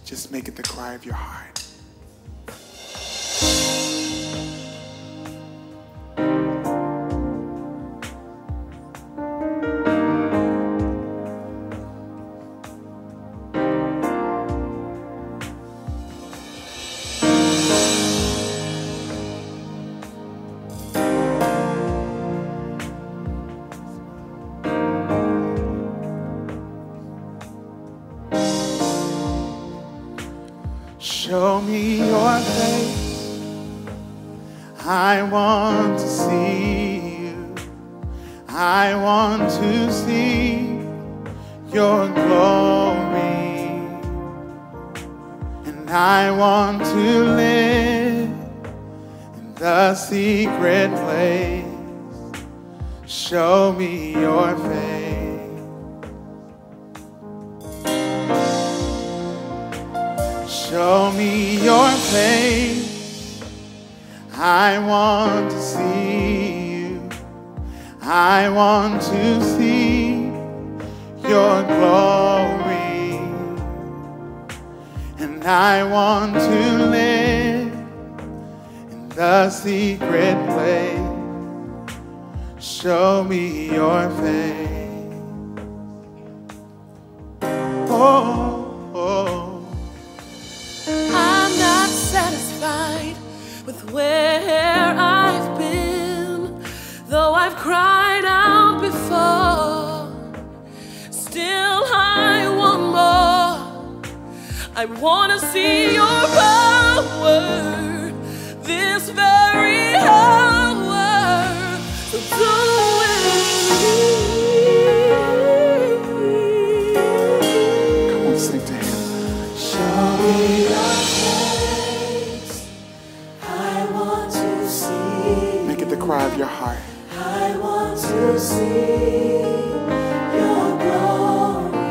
Just make it the cry of your heart. Show me your face. I want to see you. I want to see your glory. And I want to live in the secret place. Show me your face. Show me your face. I want to see you. I want to see your glory. And I want to live in the secret place. Show me your face. With where I've been, though I've cried out before, still I want more. I want to see your power this very hour. So do it. Come on, sing to him. Show me your cry of your heart. I want to see your glory.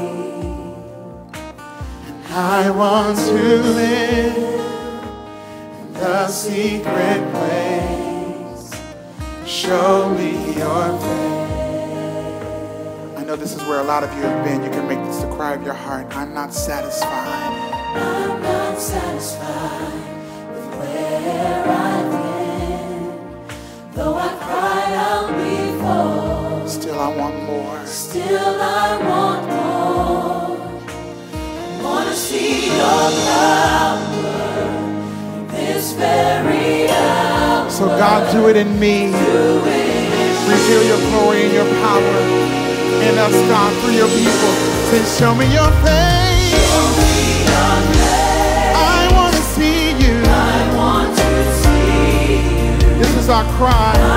And I want to live in the secret place. Show me your face. I know this is where a lot of you have been. You can make this the cry of your heart. I'm not satisfied. I'm not satisfied with where I've been. Though I cried out before, still I want more. Still I want more. I want to see your power in this very hour. So God, do it in me. Reveal your glory and your power in us, God, through your people. Say, show me your face. Show me your face. I want to see you. I want to see you. This is our cry.